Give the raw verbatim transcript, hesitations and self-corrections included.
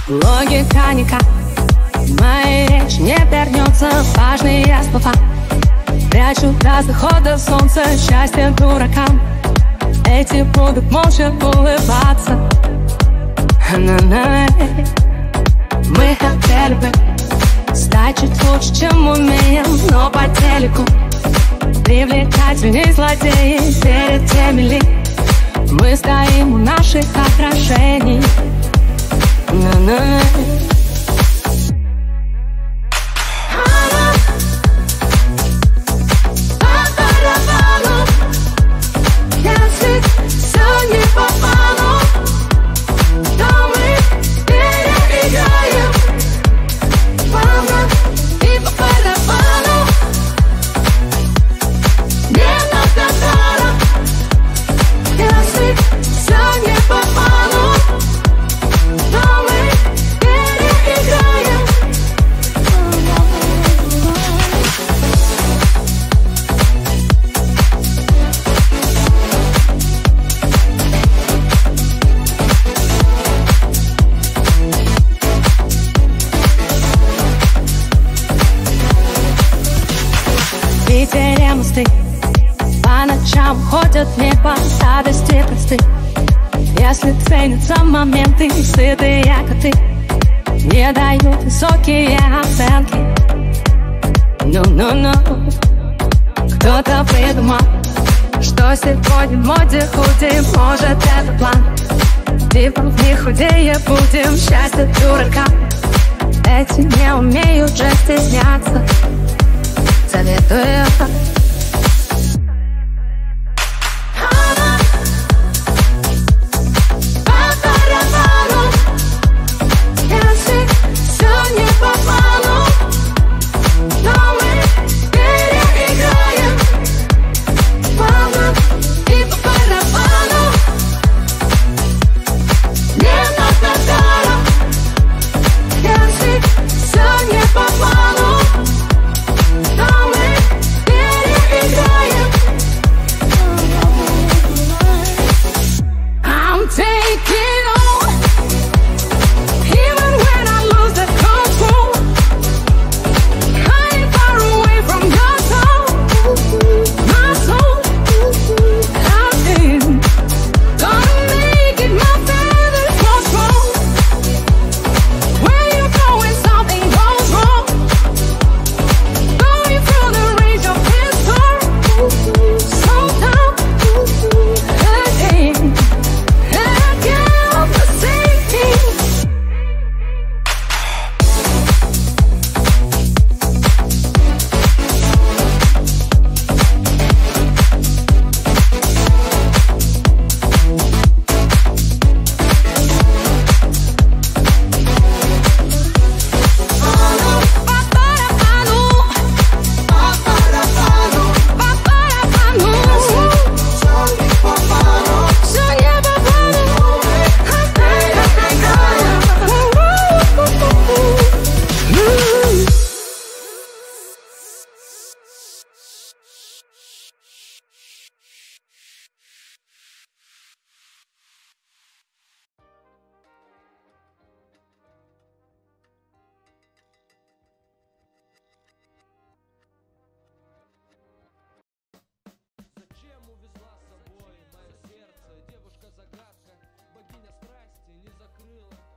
Логика никак моя речь не вернется. Важные слова прячу до захода солнца. Счастье дуракам, эти будут молча улыбаться. На-на-на. Мы хотели бы стать чуть лучше, чем умеем, но по телеку привлекательней злодеи. Перед теми ли мы стоим у наших отражений. На-на. Питере мосты по ночам ходят в небо радости просты. Если ценятся моменты, сытые коты не дают высокие оценки. Ну-ну-ну. Кто-то придумал, что сегодня в моде худим. Может, это план, типа не худее будем. Счастье дуракам, эти не умеют же стесняться. Советую. Увезла с собой мое сердце, девушка-загадка, богиня страсти не закрыла